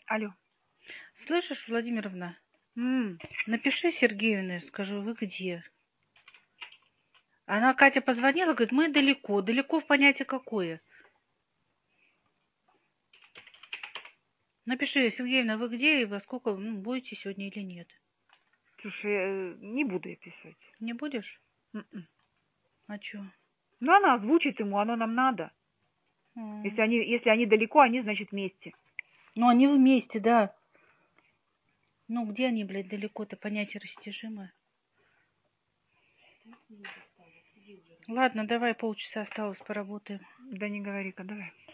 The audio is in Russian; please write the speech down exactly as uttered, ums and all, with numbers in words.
Алло. Слышишь, Владимировна? М. Напиши Сергеевне, скажу, вы где? Она, Катя, позвонила, говорит, мы далеко. Далеко в понятие какое? Напиши, Сергеевна, вы где и во сколько, ну, будете сегодня или нет? Слушай, э, не буду я писать. Не будешь? М-м. А чё? Ну, она озвучит ему, оно нам надо. М. Если они, если они далеко, они, значит, вместе. Ну, они вместе, да. Ну, где они, блядь, далеко-то, понятие растяжимое. Ладно, давай, полчаса осталось, поработаем. Да не говори-ка, давай.